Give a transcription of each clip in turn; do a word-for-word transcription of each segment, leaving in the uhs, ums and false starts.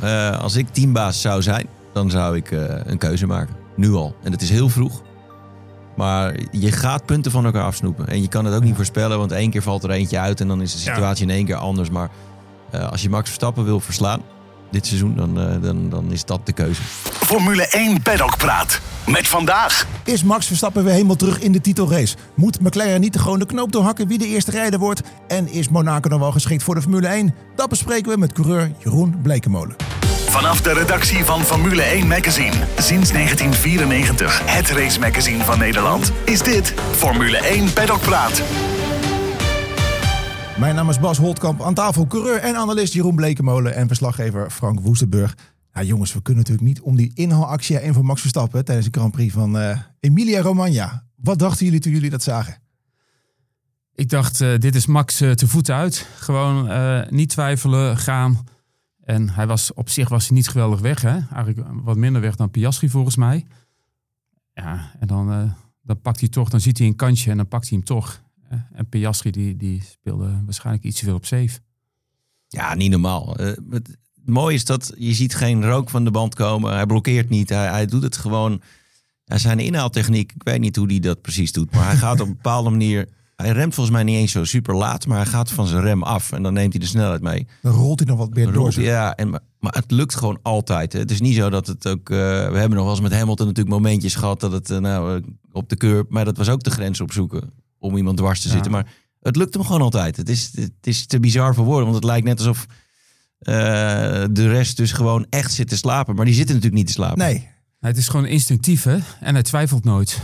Uh, als ik teambaas zou zijn, dan zou ik uh, een keuze maken. Nu al. En het is heel vroeg. Maar je gaat punten van elkaar afsnoepen. En je kan het ook niet voorspellen, want één keer valt er eentje uit en dan is de situatie ja. in één keer anders. Maar uh, als je Max Verstappen wil verslaan dit seizoen, dan, uh, dan, dan is dat de keuze. Formule één Paddock Praat. Met vandaag. Is Max Verstappen weer helemaal terug in de titelrace? Moet McLaren niet gewoon de knoop doorhakken wie de eerste rijder wordt? En is Monaco dan wel geschikt voor de Formule één? Dat bespreken we met coureur Jeroen Blekemolen. Vanaf de redactie van Formule één Magazine. Sinds negentien vierennegentig. Het race magazine van Nederland. Is dit Formule één Paddock Praat. Mijn naam is Bas Holtkamp. Aan tafel coureur en analist Jeroen Blekemolen en verslaggever Frank Woestenburg. Nou jongens, we kunnen natuurlijk niet om die inhaalactie heen van Max Verstappen tijdens de Grand Prix van uh, Emilia-Romagna. Wat dachten jullie toen jullie dat zagen? Ik dacht, uh, dit is Max uh, te voeten uit. Gewoon uh, niet twijfelen, gaan. En hij was, op zich was hij niet geweldig weg. Hè? Eigenlijk wat minder weg dan Piastri volgens mij. Ja, en dan, uh, dan pakt hij toch, dan ziet hij een kantje en dan pakt hij hem toch. En Piastri die, die speelde waarschijnlijk iets te veel op safe. Ja, niet normaal. Uh, het mooie is dat je ziet geen rook van de band komen. Hij blokkeert niet. Hij, hij doet het gewoon. Ja, zijn inhaaltechniek, ik weet niet hoe hij dat precies doet. Maar hij gaat op een bepaalde manier. Hij remt volgens mij niet eens zo super laat. Maar hij gaat van zijn rem af. En dan neemt hij de snelheid mee. Dan rolt hij nog wat meer door. Ja, en, maar, maar het lukt gewoon altijd. Hè. Het is niet zo dat het ook. Uh, we hebben nog wel eens met Hamilton natuurlijk momentjes gehad. Dat het uh, nou, uh, op de curb. Maar dat was ook de grens opzoeken. Om iemand dwars te zitten. Ja. Maar het lukt hem gewoon altijd. Het is, het is te bizar voor woorden. Want het lijkt net alsof uh, de rest dus gewoon echt zit te slapen. Maar die zitten natuurlijk niet te slapen. Nee. Het is gewoon instinctief, hè? En hij twijfelt nooit.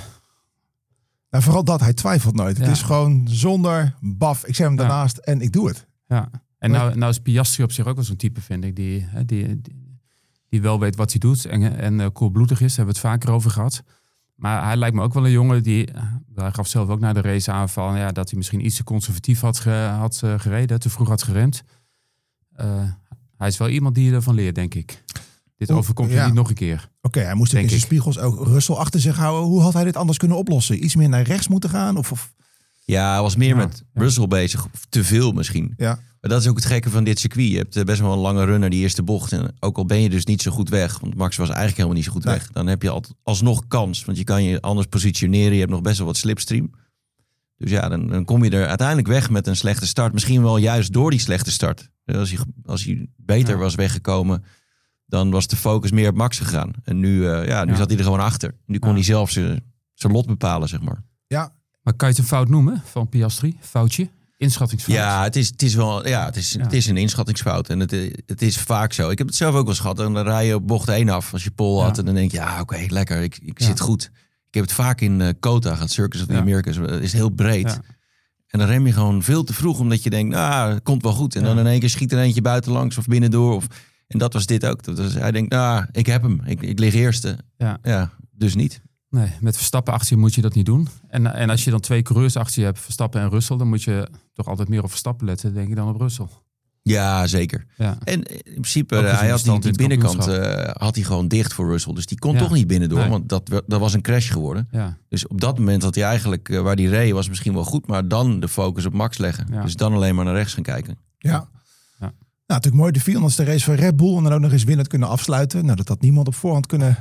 Nou, vooral dat, hij twijfelt nooit. Ja. Het is gewoon zonder baf. Ik zet hem daarnaast ja. en ik doe het. Ja. En nou, nou is Piastri op zich ook wel zo'n type, vind ik. Die, die, die, die wel weet wat hij doet. En, en uh, koelbloedig is. Daar hebben we het vaker over gehad. Maar hij lijkt me ook wel een jongen die... Hij gaf zelf ook naar de race aanval... Ja, dat hij misschien iets te conservatief had, ge, had uh, gereden. Te vroeg had geremd. Uh, hij is wel iemand die ervan leert, denk ik. Dit overkomt ja. je niet nog een keer. Oké, okay, hij moest in zijn spiegels ook Russell achter zich houden. Hoe had hij dit anders kunnen oplossen? Iets meer naar rechts moeten gaan? Of, of... Ja, hij was meer ja, met ja. Russell bezig. Te veel misschien. Ja. Maar dat is ook het gekke van dit circuit. Je hebt best wel een lange runner die eerste bocht. En ook al ben je dus niet zo goed weg. Want Max was eigenlijk helemaal niet zo goed nee. weg. Dan heb je alsnog kans. Want je kan je anders positioneren. Je hebt nog best wel wat slipstream. Dus ja, dan, dan kom je er uiteindelijk weg met een slechte start. Misschien wel juist door die slechte start. Als hij, als hij beter ja. was weggekomen... dan was de focus meer op Max gegaan. En nu, uh, ja, nu ja. zat hij er gewoon achter. Nu kon ja. hij zelf zijn lot bepalen, zeg maar. Ja. Maar kan je het een fout noemen van Piastri? Foutje? Inschattingsfout? Ja, het is, het is wel, ja, het is, ja. het is een inschattingsfout. En het, het is vaak zo. Ik heb het zelf ook wel eens gehad. En dan rij je op bocht één af als je pole had. Ja. En dan denk je, ja, oké, okay, lekker. Ik, ik ja. zit goed. Ik heb het vaak in uh, COTA gehad, Circus of the ja. Americas. Het is heel breed. Ja. En dan rem je gewoon veel te vroeg. Omdat je denkt, nou, het komt wel goed. En ja. dan in één keer schiet er eentje buitenlangs of binnendoor. Of, en dat was dit ook. Dat was, hij denkt, nou, ik heb hem. Ik, ik lig eerste. Ja. ja, dus niet. Nee, met Verstappen achter je moet je dat niet doen. En, en als je dan twee coureurs achter je hebt, Verstappen en Russell, dan moet je toch altijd meer op Verstappen letten, denk ik, dan op Russell. Ja, zeker. Ja. En in principe, hij had die, die binnenkant uh, had hij gewoon dicht voor Russell. Dus die kon ja. toch niet binnendoor, nee. want dat, dat was een crash geworden. Ja. Dus op dat moment had hij eigenlijk, uh, waar die reed, was misschien wel goed, maar dan de focus op Max leggen. Ja. Dus dan alleen maar naar rechts gaan kijken. Ja. ja. Nou, natuurlijk mooi de vierhonderdste race van Red Bull en dan ook nog eens winnend kunnen afsluiten. Nou, dat had niemand op voorhand kunnen...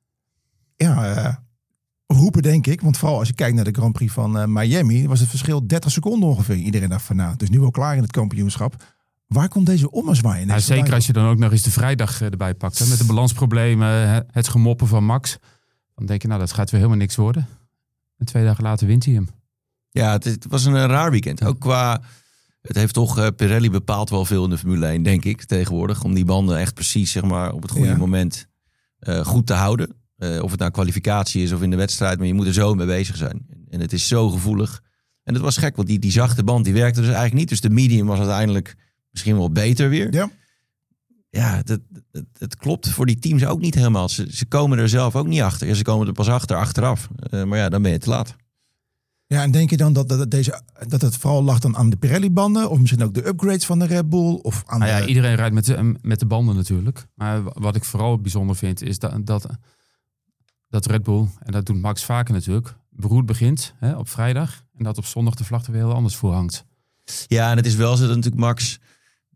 Ja, uh, roepen, denk ik. Want vooral als je kijkt naar de Grand Prix van uh, Miami... was het verschil dertig seconden ongeveer. Iedereen dacht van nou, het is nu wel klaar in het kampioenschap. Waar komt deze ommezwaai in? Nou, zeker vandaan? Als je dan ook nog eens de vrijdag uh, erbij pakt. Hè, met de balansproblemen, het gemoppen van Max. Dan denk je, nou, dat gaat weer helemaal niks worden. En twee dagen later wint hij hem. Ja, het, het was een uh, raar weekend. Ook qua... Het heeft toch, uh, Pirelli bepaalt wel veel in de Formule één, denk ik, tegenwoordig. Om die banden echt precies, zeg maar, op het goede ja. moment uh, goed te houden. Uh, of het nou kwalificatie is of in de wedstrijd, maar je moet er zo mee bezig zijn. En het is zo gevoelig. En het was gek, want die, die zachte band die werkte dus eigenlijk niet. Dus de medium was uiteindelijk misschien wel beter weer. Ja, ja dat, dat, dat klopt voor die teams ook niet helemaal. Ze, ze komen er zelf ook niet achter. Ja, ze komen er pas achter, achteraf. Uh, maar ja, dan ben je te laat. Ja, en denk je dan dat, dat, deze, dat het vooral lag dan aan de Pirelli-banden? Of misschien ook de upgrades van de Red Bull? Of aan nou ja, de... iedereen rijdt met de, met de banden natuurlijk. Maar wat ik vooral bijzonder vind, is dat... dat Dat Red Bull, en dat doet Max vaker natuurlijk, beroerd begint hè, op vrijdag. En dat op zondag de vlag er weer heel anders voor hangt. Ja, en het is wel zo dat natuurlijk Max,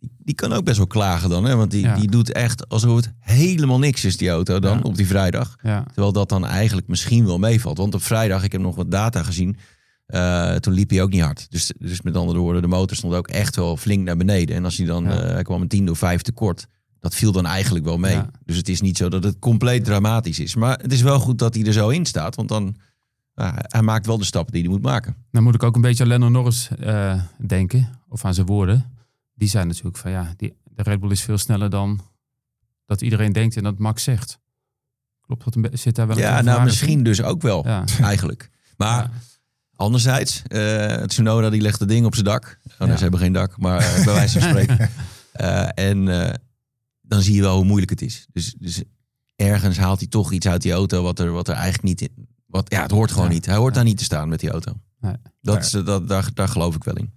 die kan ook best wel klagen dan. Hè? Want die, Ja. die doet echt alsof het helemaal niks is, die auto dan, Ja. op die vrijdag. Ja. Terwijl dat dan eigenlijk misschien wel meevalt. Want op vrijdag, ik heb nog wat data gezien, uh, toen liep hij ook niet hard. Dus, dus met andere woorden, de motor stond ook echt wel flink naar beneden. En als hij dan, Ja. uh, hij kwam een tiende of vijf tekort, dat viel dan eigenlijk wel mee. Ja. Dus het is niet zo dat het compleet dramatisch is. Maar het is wel goed dat hij er zo in staat, want dan, uh, hij maakt wel de stappen die hij moet maken. Dan moet ik ook een beetje aan Lando Norris uh, denken, of aan zijn woorden. Die zijn natuurlijk van ja, die, de Red Bull is veel sneller dan dat iedereen denkt en dat Max zegt. Klopt dat? Een be- zit daar wel een Ja, kleine nou waarheid misschien in? dus ook wel, Ja. eigenlijk. Maar Ja. anderzijds, uh, Tsunoda die legt het ding op zijn dak. Oh, nee, Ja. ze hebben geen dak, maar uh, bij wijze van spreken. Uh, en uh, dan zie je wel hoe moeilijk het is. Dus, dus ergens haalt hij toch iets uit die auto wat er, wat er eigenlijk niet in... Wat, ja, het hoort gewoon Ja. niet. Hij hoort Ja. daar niet te staan met die auto. Nee. Dat Nee. is, dat, daar, daar geloof ik wel in.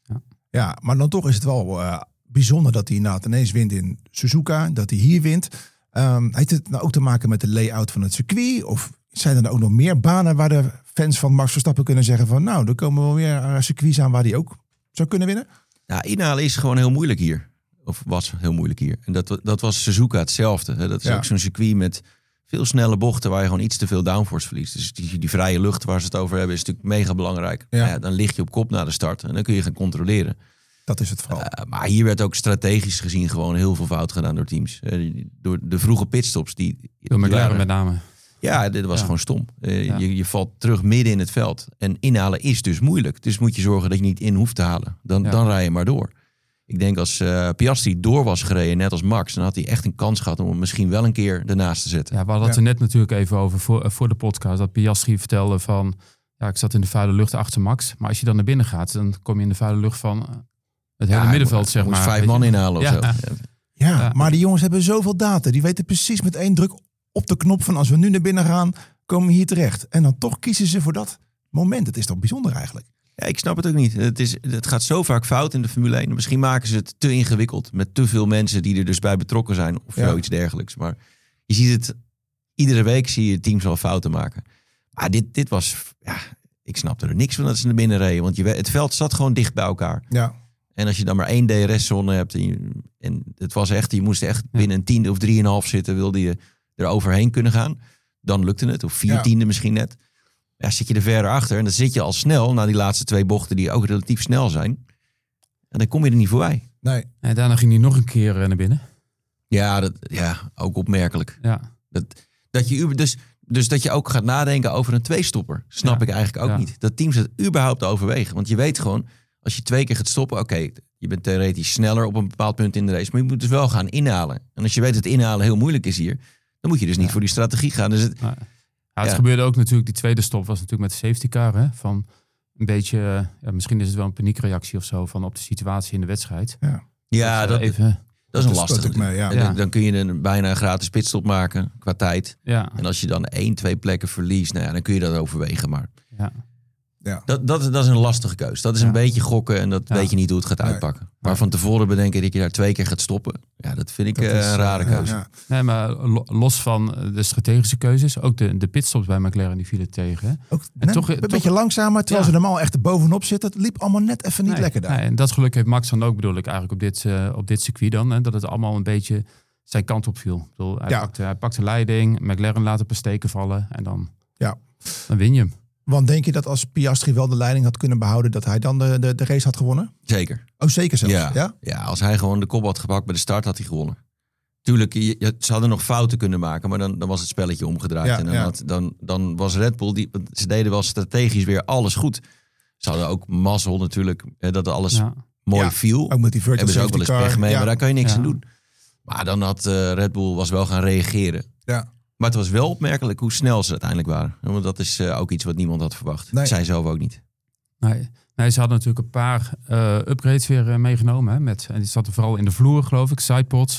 Ja, maar dan toch is het wel uh, bijzonder dat hij inderdaad ineens wint in Suzuka. Dat hij hier wint. Um, heeft het nou ook te maken met de layout van het circuit? Of zijn er ook nog meer banen waar de fans van Max Verstappen kunnen zeggen van... nou, er komen wel meer uh, circuits aan waar hij ook zou kunnen winnen? Ja, inhalen is gewoon heel moeilijk hier. Of was heel moeilijk hier. En dat, dat was Suzuka hetzelfde. Hè. Dat is Ja. ook zo'n circuit met veel snelle bochten waar je gewoon iets te veel downforce verliest. Dus die, die vrije lucht waar ze het over hebben is natuurlijk mega belangrijk. Ja. Nou ja, dan lig je op kop na de start en dan kun je gaan controleren. Dat is het vooral. Uh, maar hier werd ook strategisch gezien gewoon heel veel fout gedaan door teams. Uh, door de vroege pitstops. Die, Door die McLaren waren- met name. Ja, dit was Ja. gewoon stom. Uh, Ja. je, je valt terug midden in het veld. En inhalen is dus moeilijk. Dus moet je zorgen dat je niet in hoeft te halen. Dan, Ja. dan rij je maar door. Ik denk als uh, Piastri door was gereden, net als Max, dan had hij echt een kans gehad om hem misschien wel een keer ernaast te zetten. Ja, we hadden het Ja. er net natuurlijk even over voor, voor de podcast. Dat Piastri vertelde van, ja, ik zat in de vuile lucht achter Max. Maar als je dan naar binnen gaat, dan kom je in de vuile lucht van uh, het hele hij middenveld, moest- zeg moest maar. vijf Weet man je? inhalen of Ja. zo. Ja. Ja, Ja. maar die jongens hebben zoveel data. Die weten precies met één druk op de knop van als we nu naar binnen gaan, komen we hier terecht. En dan toch kiezen ze voor dat moment. Het is toch bijzonder eigenlijk. Ja, ik snap het ook niet. Het, is, het gaat zo vaak fout in de Formule één. Misschien maken ze het te ingewikkeld met te veel mensen die er dus bij betrokken zijn of Ja. zoiets dergelijks. Maar je ziet het, iedere week zie je teams al fouten maken. Maar dit, dit was, ja, ik snapte er niks van dat ze naar binnen reden. Want je, weet- het veld zat gewoon dicht bij elkaar. Ja, En als je dan maar één D R S-zone hebt en, je- en het was echt, je moest echt binnen een tiende of drieënhalf zitten, wilde je er overheen kunnen gaan. Dan lukte het, of vier Ja. tiende misschien net. Ja, zit je er verder achter en dan zit je al snel na die laatste twee bochten die ook relatief snel zijn. En dan kom je er niet voorbij. nee. En daarna ging hij nog een keer uh, naar binnen. Ja, dat, ja ook opmerkelijk. Ja, Dat, dat je, uber- dus, dus dat je ook gaat nadenken over een tweestopper. Snap Ja. ik eigenlijk ook Ja. niet. Dat teams het überhaupt overwegen. Want je weet gewoon, als je twee keer gaat stoppen, oké, je bent theoretisch sneller op een bepaald punt in de race. Maar je moet dus wel gaan inhalen. En als je weet dat inhalen heel moeilijk is hier, dan moet je dus niet Ja. voor die strategie gaan. Dus het, ja. Ja, het Ja. gebeurde ook natuurlijk, die tweede stop was natuurlijk met de safety car. Hè, van een beetje, uh, ja, misschien is het wel een paniekreactie of zo van op de situatie in de wedstrijd. ja, Dus, dat, uh, even, dat is een Dat lastige. speelt ook mee, ja. En Ja. dan, dan kun je een, bijna een gratis pitstop maken qua tijd. ja, En als je dan één, twee plekken verliest, nou ja, dan kun je dat overwegen. Maar ja. Ja. dat, dat, dat is een lastige keus. Dat is een Ja. beetje gokken en dat Ja. weet je niet hoe het gaat Nee. uitpakken. Maar van tevoren bedenken dat je daar twee keer gaat stoppen. Ja, dat vind ik Dat eh, is, een rare uh, keuze. ja. Nee, maar lo- los van de strategische keuzes, ook de, de pitstops bij McLaren die vielen tegen. Hè? Ook En net toch- een toch- beetje langzamer, terwijl Ja. ze normaal echt er bovenop zitten. Het liep allemaal net even niet Nee, lekker daar. nee, en dat geluk heeft Max dan ook, bedoel ik, eigenlijk op dit, uh, op dit circuit dan. Hè, dat het allemaal een beetje zijn kant op viel. Ik bedoel, hij, Ja. pakte, hij pakte leiding, McLaren laat een paar steken vallen en dan, Ja. dan win je hem. Want denk je dat als Piastri wel de leiding had kunnen behouden, dat hij dan de, de, de race had gewonnen? Zeker. Oh, zeker zelfs. Ja. Ja? Ja, als hij gewoon de kop had gepakt bij de start, had hij gewonnen. Tuurlijk, je, je- ze hadden nog fouten kunnen maken, maar dan, dan was het spelletje omgedraaid. Ja, en dan, ja. had, dan, dan was Red Bull, die, want ze deden wel strategisch weer alles goed. Ze hadden ook mazzel natuurlijk, hè, dat alles Ja. mooi Ja, viel. Ook met die virtual Hebben ze ook wel eens safety car. pech mee, Ja. maar daar kan je niks Ja. aan doen. Maar dan had eh, Red Bull was wel gaan reageren. Ja. Maar het was wel opmerkelijk hoe snel ze uiteindelijk waren. Want dat is eh, ook iets wat niemand had verwacht. Nee. Zij zelf ook niet. Nee. nee, ze hadden natuurlijk een paar uh, upgrades weer uh, meegenomen. Hè, met, en die zaten vooral in de vloer, geloof ik, sidepods.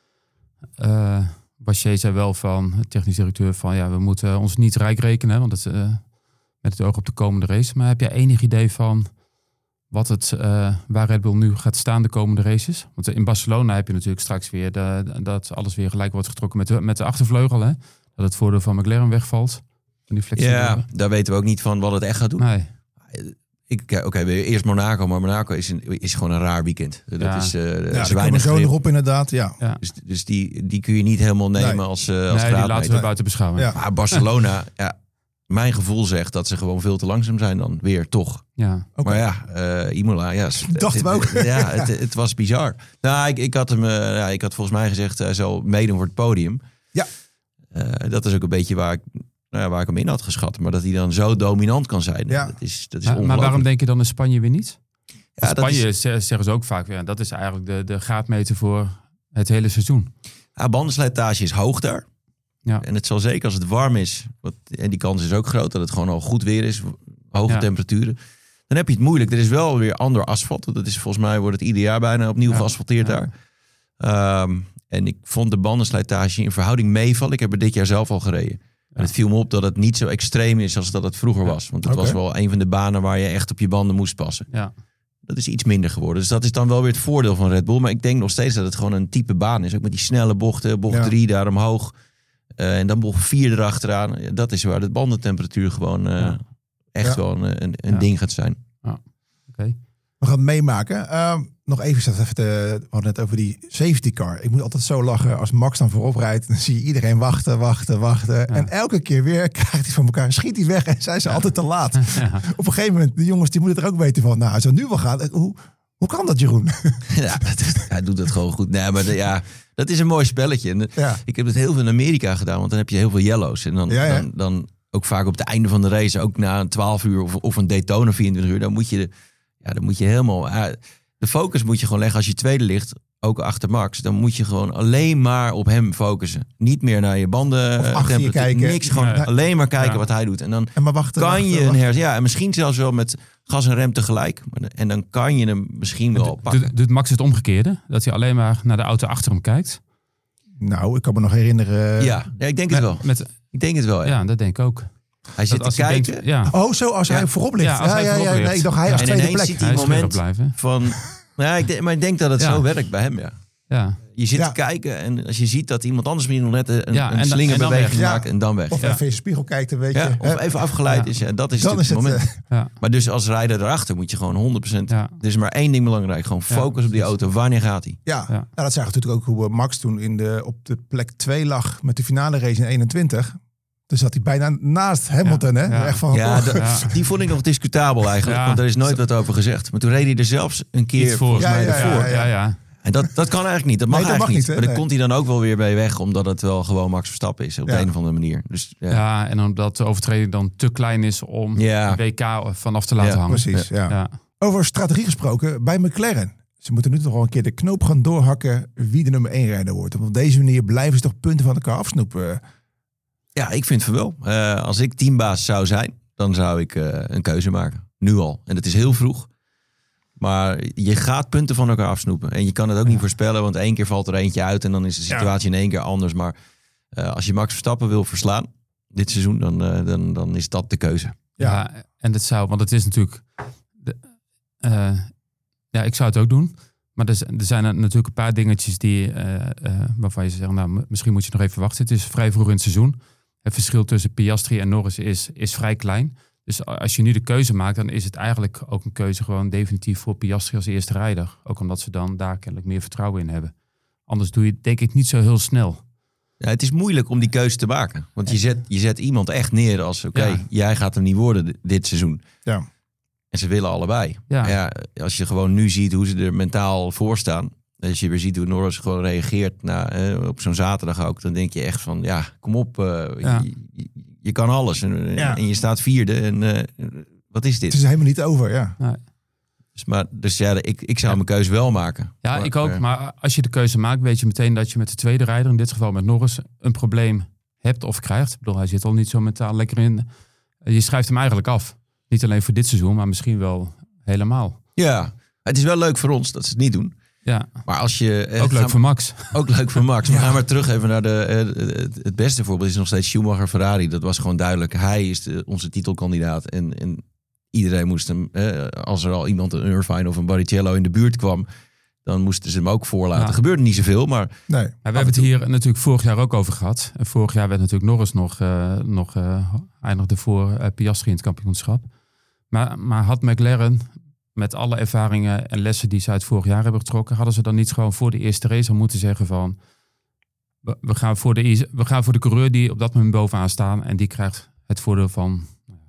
Uh, Bachet zei wel van, de technisch directeur, van ja, we moeten ons niet rijk rekenen. Hè, want het, uh, met het oog op de komende race. Maar heb jij enig idee van wat het, uh, waar Red Bull nu gaat staan de komende races? Want in Barcelona heb je natuurlijk straks weer de, dat alles weer gelijk wordt getrokken met de, met de achtervleugel. Hè? Dat het voordeel van McLaren wegvalt. Van die Ja, daar weten we ook niet van wat het echt gaat doen. Nee. Ik ik, oké, okay, eerst Monaco, maar Monaco is, een, is gewoon een raar weekend. Dat ja. is, uh, ja, is daar weinig zo erop inderdaad, ja. ja. Dus, dus die, die kun je niet helemaal nemen nee. als, uh, als nee, graadmeter. die laten we buiten beschouwen. Ja. Maar Barcelona, ja, mijn gevoel zegt dat ze gewoon veel te langzaam zijn dan weer, toch. Ja. Okay. Maar ja, uh, Imola, ja. Dachten we ook. Ja, het, het was bizar. Nou, ik, ik had hem, uh, ja, ik had volgens mij gezegd, hij uh, zal meedoen voor het podium. Ja. Uh, dat is ook een beetje waar ik, nou ja, waar ik hem in had geschat. Maar dat hij dan zo dominant kan zijn, ja. dat is, dat is maar, maar waarom denk je dan in Spanje weer niet? Ja, Spanje is, zeggen ze ook vaak, ja, dat is eigenlijk de, de graadmeter voor het hele seizoen. Ja, bandenslijtage is hoog daar. Ja. En het zal zeker als het warm is, wat, en die kans is ook groot dat het gewoon al goed weer is, hoge ja. temperaturen. Dan heb je het moeilijk. Er is wel weer ander asfalt. Dat is volgens mij wordt het ieder jaar bijna opnieuw ja. geasfalteerd ja. daar. Um, en ik vond de bandenslijtage in verhouding meevallen. Ik heb er dit jaar zelf al gereden. Ja. En het viel me op dat het niet zo extreem is als dat het vroeger was. Want het okay. was wel een van de banen waar je echt op je banden moest passen. Ja. Dat is iets minder geworden. Dus dat is dan wel weer het voordeel van Red Bull. Maar ik denk nog steeds dat het gewoon een type baan is. Ook met die snelle bochten. Bocht ja. drie daar omhoog. Uh, en dan bocht vier erachteraan. Dat is waar de bandentemperatuur gewoon uh, ja. echt ja. gewoon uh, een, een ja. ding gaat zijn. Ja. Okay. We gaan het meemaken. Uh, nog even, even te, we hadden net over die safety car. Ik moet altijd zo lachen als Max dan voorop rijdt. Dan zie je iedereen wachten, wachten, wachten. Ja. En elke keer weer krijgt hij van elkaar, schiet hij weg en zijn ze ja. altijd te laat. Ja. Op een gegeven moment, de jongens die moeten er ook weten van, nou, als het nu wel gaat, hoe, hoe kan dat, Jeroen? Ja, hij doet het gewoon goed. Nee, maar de, ja, dat is een mooi spelletje. En ja. Ik heb het heel veel in Amerika gedaan, want dan heb je heel veel yellows. En dan, ja, ja. dan, dan ook vaak op het einde van de race, ook na een twaalf uur of, of een Daytona vierentwintig uur, dan moet je, ja, dan moet je helemaal... Uh, de focus moet je gewoon leggen als je tweede ligt, ook achter Max. Dan moet je gewoon alleen maar op hem focussen. Niet meer naar je banden. Of achter je kijken. Niks, gewoon ja. alleen maar kijken ja. wat hij doet. En dan en maar wachten, kan wachten, je wachten. een hersen... Ja, en misschien zelfs wel met gas en rem tegelijk. En dan kan je hem misschien wel pakken. Doet, doet Max het omgekeerde? Dat hij alleen maar naar de auto achter hem kijkt? Nou, ik kan me nog herinneren... Ja, ja ik denk het wel. Met, ik denk het wel, ja. Ja, dat denk ik ook. Hij zit te kijken. Denkt, ja. Oh, zo als ja. hij voorop ligt. Ja, als ja, hij ja, voorop ja, ligt. Nee, ik dacht, hij ja. als en tweede plek. Ziet hij moment van... Ja, ik denk, maar ik denk dat het ja. zo werkt bij hem, ja. ja. Je zit ja. te kijken en als je ziet dat iemand anders misschien nog net een, ja, een slingerbeweging maakt ja. en dan weg. Of ja. even in de spiegel kijkt, een beetje. Ja, of even afgeleid ja. is, ja, dat is dan natuurlijk is het, het moment. Uh, ja. Maar dus als rijder erachter moet je gewoon honderd procent... Ja. Er is maar één ding belangrijk, gewoon focus ja. op die auto. Wanneer gaat hij? Ja, ja. Nou, dat zag natuurlijk ook hoe Max toen in de, op de plek twee lag met de finale race in eenentwintig. Dus zat hij bijna naast Hamilton, ja, hè? Ja, Echt van, ja, oh. de, ja, die vond ik nog discutabel eigenlijk, ja, want er is nooit wat over gezegd. Maar toen reed hij er zelfs een keer volgens ja, mij ja, ervoor. Ja, ja, ja. En dat, dat kan eigenlijk niet, dat mag nee, eigenlijk dat mag niet. niet maar daar nee. komt hij dan ook wel weer bij weg, omdat het wel gewoon Max Verstappen is, op ja. de een of andere manier. Dus, ja. ja, en omdat de overtreding dan te klein is om ja. de W K vanaf te laten ja, hangen. Precies, ja. Ja. Over strategie gesproken, bij McLaren. Ze moeten nu toch al een keer de knoop gaan doorhakken wie de nummer één rijder wordt. Want op deze manier blijven ze toch punten van elkaar afsnoepen. Ja, ik vind van wel. Uh, als ik teambaas zou zijn, dan zou ik uh, een keuze maken. Nu al. En dat is heel vroeg. Maar je gaat punten van elkaar afsnoepen. En je kan het ook ja. niet voorspellen, want één keer valt er eentje uit en dan is de situatie ja. in één keer anders. Maar uh, als je Max Verstappen wil verslaan dit seizoen, dan, uh, dan, dan is dat de keuze. Ja, ja en dat zou, want het is natuurlijk... De, uh, ja, ik zou het ook doen. Maar er, er zijn er natuurlijk een paar dingetjes die, uh, uh, waarvan je zegt, nou, misschien moet je nog even wachten. Het is vrij vroeg in het seizoen. Het verschil tussen Piastri en Norris is, is vrij klein. Dus als je nu de keuze maakt, dan is het eigenlijk ook een keuze gewoon definitief voor Piastri als eerste rijder. Ook omdat ze dan daar kennelijk meer vertrouwen in hebben. Anders doe je het denk ik niet zo heel snel. Ja, het is moeilijk om die keuze te maken. Want je zet, je zet iemand echt neer als, oké, okay, ja. jij gaat hem niet worden dit, dit seizoen. Ja. En ze willen allebei. Ja. Ja, als je gewoon nu ziet hoe ze er mentaal voor staan. Als je weer ziet hoe Norris gewoon reageert na, eh, op zo'n zaterdag ook. Dan denk je echt van, ja, kom op. Uh, ja. je, je, je kan alles. En, ja. en je staat vierde. En uh, wat is dit? Het is helemaal niet over, ja. Nee. Dus, maar, dus ja, ik, ik zou ja. mijn keuze wel maken. Ja, maar, ik ook. Maar als je de keuze maakt, weet je meteen dat je met de tweede rijder, in dit geval met Norris, een probleem hebt of krijgt. Ik bedoel, hij zit al niet zo mentaal lekker in. Je schrijft hem eigenlijk af. Niet alleen voor dit seizoen, maar misschien wel helemaal. Ja, het is wel leuk voor ons dat ze het niet doen. Ja. Maar als je, ook leuk gaan, voor Max. Ook leuk voor Max. Maar ja. gaan we terug even naar de... Uh, het beste voorbeeld is nog steeds Schumacher Ferrari. Dat was gewoon duidelijk. Hij is de, onze titelkandidaat. En, en iedereen moest hem... Uh, als er al iemand, een Irvine of een Barrichello in de buurt kwam, dan moesten ze hem ook voorlaten. Ja. Er gebeurde niet zoveel, maar... Nee. Ja, we hebben het hier natuurlijk vorig jaar ook over gehad. En vorig jaar werd natuurlijk Norris nog, uh, nog uh, eindigde voor uh, Piastri in het kampioenschap. Maar, maar had McLaren met alle ervaringen en lessen die ze uit vorig jaar hebben getrokken, hadden ze dan niet gewoon voor de eerste race al moeten zeggen van we, we, gaan voor de, we gaan voor de coureur die op dat moment bovenaan staan en die krijgt het voordeel van...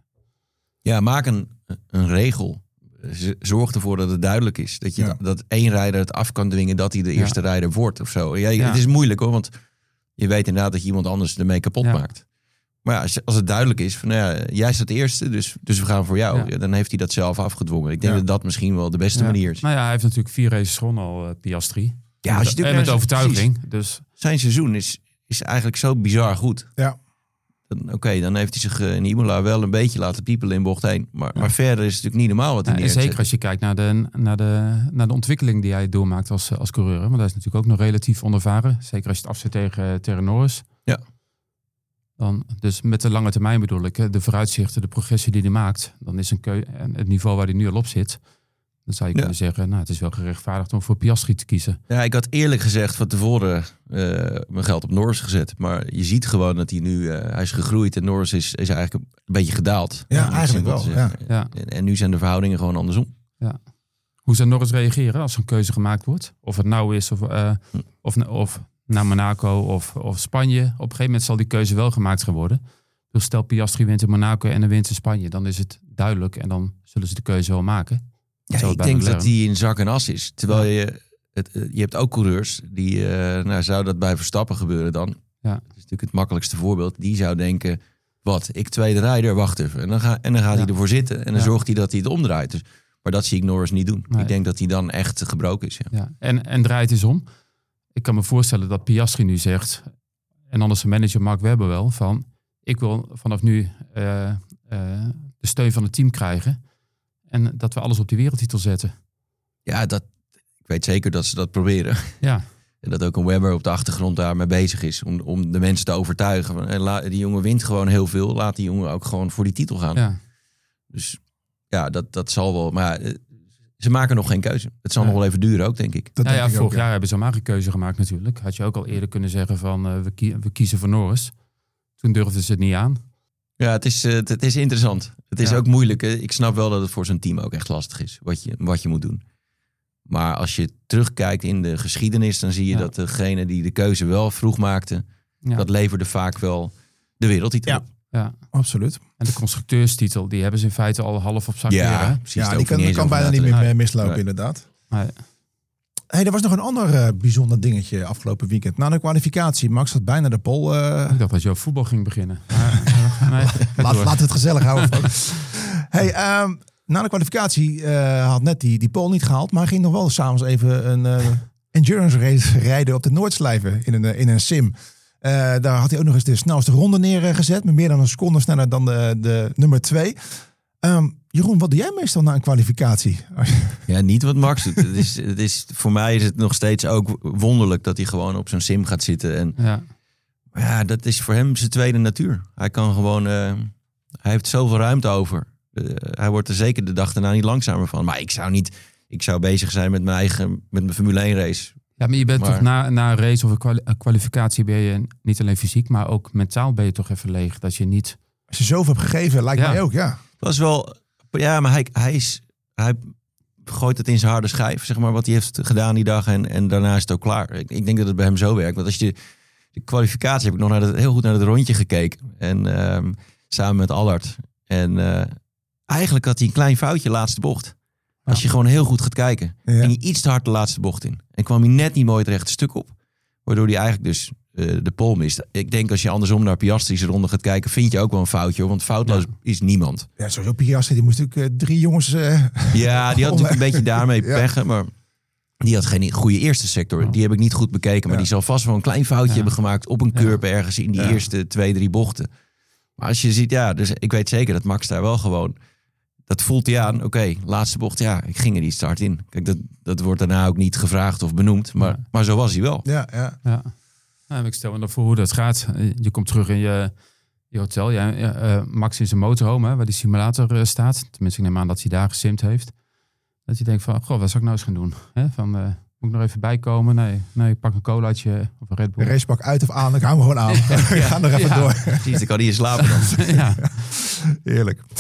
Ja, maak een, een regel. Zorg ervoor dat het duidelijk is. Dat, je ja. dat één rijder het af kan dwingen dat hij de eerste ja. rijder wordt of zo. Ja, ja. Het is moeilijk hoor, want je weet inderdaad dat je iemand anders ermee kapot ja. maakt. Maar ja, als het duidelijk is, van, nou ja, jij staat eerste, dus, dus we gaan voor jou. Ja. Ja, dan heeft hij dat zelf afgedwongen. Ik denk ja. dat dat misschien wel de beste ja. manier is. Nou ja, hij heeft natuurlijk vier races gewonnen al, uh, Piastri. Ja, als je en met overtuiging. Dus. Zijn seizoen is, is eigenlijk zo bizar goed. Ja. Oké, okay, dan heeft hij zich in Imola wel een beetje laten piepelen in bocht één. Maar, ja. maar verder is het natuurlijk niet normaal wat hij ja, neerzet. Zeker als je kijkt naar de, naar, de, naar de ontwikkeling die hij doormaakt als, als coureur. Want hij is natuurlijk ook nog relatief onervaren. Zeker als je het afzet tegen, tegen Norris. Ja. Dan, dus met de lange termijn bedoel ik, de vooruitzichten, de progressie die hij maakt. Dan is een keu- en het niveau waar hij nu al op zit. Dan zou je ja. kunnen zeggen, nou, het is wel gerechtvaardigd om voor Piastri te kiezen. Ja, ik had eerlijk gezegd van tevoren uh, mijn geld op Norris gezet. Maar je ziet gewoon dat hij nu, uh, hij is gegroeid en Norris is, is eigenlijk een beetje gedaald. Ja, eigenlijk wel. Ja. Ja. En, en nu zijn de verhoudingen gewoon andersom. Ja. Hoe zou Norris reageren als zo'n keuze gemaakt wordt? Of het nou is of, uh, hm. of, of naar Monaco of, of Spanje. Op een gegeven moment zal die keuze wel gemaakt gaan worden. Dus stel Piastri wint in Monaco en dan wint in Spanje. Dan is het duidelijk en dan zullen ze de keuze wel maken. Ja, ik denk dat die in zak en as is. Terwijl je, het, je hebt ook coureurs die, uh, nou zou dat bij Verstappen gebeuren dan. Ja. Dat is natuurlijk het makkelijkste voorbeeld. Die zou denken, wat, ik tweede rijder, wacht even. En dan, ga, en dan gaat ja. hij ervoor zitten en dan ja. zorgt hij dat hij het omdraait. Dus, maar dat zie ik Norris niet doen. Nee. Ik denk dat hij dan echt gebroken is. Ja. Ja. En, en draait eens om. Ik kan me voorstellen dat Piastri nu zegt, en anders zijn manager Mark Webber wel, van ik wil vanaf nu uh, uh, de steun van het team krijgen. En dat we alles op die wereldtitel zetten. Ja, dat, ik weet zeker dat ze dat proberen. Ja. En dat ook een Webber op de achtergrond daarmee bezig is. Om, om de mensen te overtuigen. Van, la, die jongen wint gewoon heel veel. Laat die jongen ook gewoon voor die titel gaan. Ja. Dus ja, dat, dat zal wel. Maar ja, ze maken nog geen keuze. Het zal ja. nog wel even duren ook, denk ik. Dat nou denk ja, ik vorig ook, jaar ja. hebben ze maar een keuze gemaakt natuurlijk. Had je ook al eerder kunnen zeggen van uh, we, kie- we kiezen voor Norris. Toen durfden ze het niet aan. Ja, het is, uh, het is interessant. Het is ja. ook moeilijk. Hè? Ik snap wel dat het voor zo'n team ook echt lastig is. Wat je, wat je moet doen. Maar als je terugkijkt in de geschiedenis, dan zie je ja. dat degene die de keuze wel vroeg maakte, ja. dat leverde vaak wel de wereldtitel ja. op. Ja, absoluut. En de constructeurstitel, die hebben ze in feite al half op zak. Ja, weer, precies. Ja, die kan, kan bijna niet meer nee. mislopen, nee. inderdaad. Nee. Hey, er was nog een ander uh, bijzonder dingetje afgelopen weekend. Na de kwalificatie, Max had bijna de pole. Uh... Ik dacht dat je op voetbal ging beginnen. Maar, uh, nee, Laat, laten we het gezellig houden. hey, um, na de kwalificatie uh, had net die, die pole niet gehaald. Maar hij ging nog wel s'avonds even een uh, endurance race rijden op de Noordslijven in een, in een sim. Uh, daar had hij ook nog eens de snelste ronde neergezet. Met meer dan een seconde sneller dan de, de nummer twee. Um, Jeroen, wat doe jij meestal na een kwalificatie? Ja, niet wat Max doet. het is, het is, voor mij is het nog steeds ook wonderlijk dat hij gewoon op zo'n sim gaat zitten. En ja. ja, dat is voor hem zijn tweede natuur. Hij kan gewoon, uh, hij heeft zoveel ruimte over. Uh, hij wordt er zeker de dag daarna niet langzamer van. Maar ik zou niet, ik zou bezig zijn met mijn eigen, met mijn Formule één race. Ja, maar je bent maar... toch na, na een race of een kwali- kwalificatie ben je niet alleen fysiek, maar ook mentaal ben je toch even leeg. Dat je niet... Als je zoveel hebt gegeven, lijkt ja. mij ook, ja. Dat is wel... Ja, maar hij, hij, is, hij gooit het in zijn harde schijf, zeg maar, wat hij heeft gedaan die dag. En, en daarna is het ook klaar. Ik, ik denk dat het bij hem zo werkt. Want als je de, de kwalificatie heb ik nog naar het, heel goed naar het rondje gekeken. En um, samen met Allard. En uh, eigenlijk had hij een klein foutje laatste bocht. Als je gewoon heel goed gaat kijken. Ja. Ging hij iets te hard de laatste bocht in. En kwam hij net niet mooi het rechte stuk op. Waardoor hij eigenlijk dus uh, de pole mist. Ik denk als je andersom naar Piastri's ronde gaat kijken, vind je ook wel een foutje. Want foutloos ja. is niemand. Ja, sowieso Piastri. Die moest natuurlijk uh, drie jongens... Uh, ja, die had natuurlijk een beetje daarmee ja. peggen. Maar die had geen goede eerste sector. Die heb ik niet goed bekeken. Maar ja. die zal vast wel een klein foutje ja. hebben gemaakt op een curb ja. ergens in die ja. eerste twee, drie bochten. Maar als je ziet, ja, dus ik weet zeker dat Max daar wel gewoon... Dat voelt hij aan, oké, okay, laatste bocht, ja, ik ging er die start in. Kijk, dat, dat wordt daarna ook niet gevraagd of benoemd, maar, ja. maar zo was hij wel. Ja, ja. ja. Nou, ik stel me dan voor hoe dat gaat. Je komt terug in je, je hotel, ja, uh, Max in zijn motorhome, hè, waar die simulator uh, staat. Tenminste, ik neem aan dat hij daar gesimd heeft. Dat je denkt van, goh, wat zou ik nou eens gaan doen? Hè? Van, uh, moet ik nog even bijkomen? Nee, nee, ik pak een colaatje of een Red Bull. De racepak uit of aan, ik hou hem gewoon aan. We gaan nog even ja, door. Precies, dan kan hij hier slapen dan. ja. Heerlijk.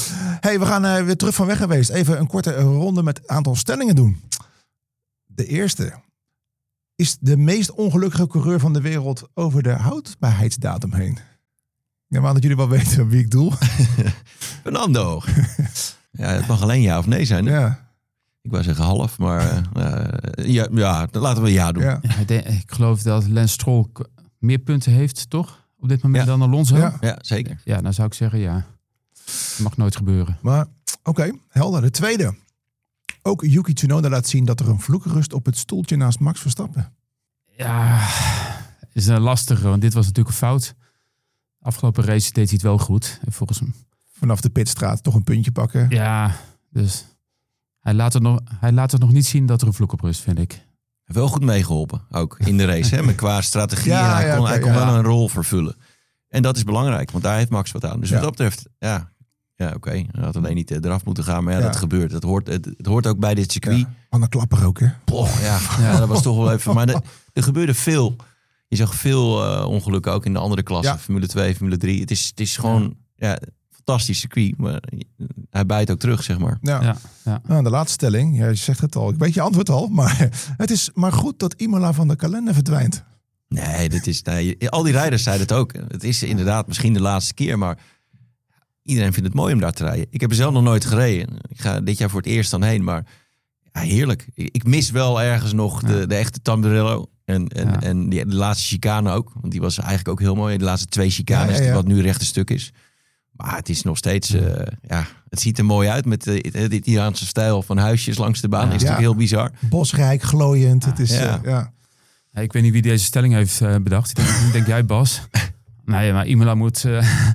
Hey, we gaan uh, weer terug van weg geweest. Even een korte ronde met een aantal stellingen doen. De eerste. Is de meest ongelukkige coureur van de wereld over de houdbaarheidsdatum heen? Ik neem aan dat jullie wel weten wie ik doel. Fernando. Ja, het mag alleen ja of nee zijn. Hè? Ja. Ik wou zeggen half, maar uh, ja, ja, laten we ja doen. Ja. Ja, ik, denk, ik geloof dat Lance Stroll meer punten heeft, toch? Op dit moment Ja. dan Alonso. Ja. Ja, zeker. Ja, dan zou ik zeggen ja. Dat mag nooit gebeuren. Maar oké, okay, helder. De tweede. Ook Yuki Tsunoda laat zien dat er een vloek rust op het stoeltje naast Max Verstappen. Ja, is een lastige, want dit was natuurlijk een fout. Afgelopen race deed hij het wel goed. Volgens hem. Vanaf de pitstraat toch een puntje pakken. Ja, dus hij laat, het nog, hij laat het nog niet zien dat er een vloek op rust, vind ik. Hij heeft wel goed meegeholpen, ook in de race. Hè, met qua strategie. Ja, en hij ja, kon, okay, hij kon ja. wel een rol vervullen. En dat is belangrijk, want daar heeft Max wat aan. Dus Ja. wat dat betreft, ja, ja oké. Okay. Hij had alleen niet uh, eraf moeten gaan, maar ja, Ja. dat gebeurt. Het hoort, het, het hoort ook bij dit circuit. Ja. Van een klapper ook, hè? Poh, ja, ja, dat was toch wel even. Maar de, er gebeurde veel. Je zag veel uh, ongelukken ook in de andere klassen. Ja. Formule twee, Formule drie. Het is, het is gewoon ja. Ja, fantastisch circuit. Maar hij bijt ook terug, zeg maar. Ja. Ja, ja. Nou, de laatste stelling. Ja, je zegt het al. Ik weet je antwoord al. Maar het is maar goed dat Imola van de kalender verdwijnt. Nee, dit is, nee, al die rijders zeiden het ook. Het is inderdaad misschien de laatste keer, maar iedereen vindt het mooi om daar te rijden. Ik heb er zelf nog nooit gereden. Ik ga dit jaar voor het eerst dan heen, maar ja, heerlijk. Ik, ik mis wel ergens nog de, Ja. de echte Tamburello. En, en, Ja. en die, de laatste chicane ook. Want die was eigenlijk ook heel mooi. De laatste twee chicanes, Ja, ja, ja. wat nu rechte stuk is. Maar het is nog steeds, uh, ja, het ziet er mooi uit met de, de Italiaanse stijl van huisjes langs de baan. Ja. Is Ja. natuurlijk heel bizar. Bosrijk, glooiend. Het is, Ja. ja. ja. Ja, ik weet niet wie deze stelling heeft uh, bedacht. Ik denk, ik denk jij, Bas. Nee, maar Imola moet, uh,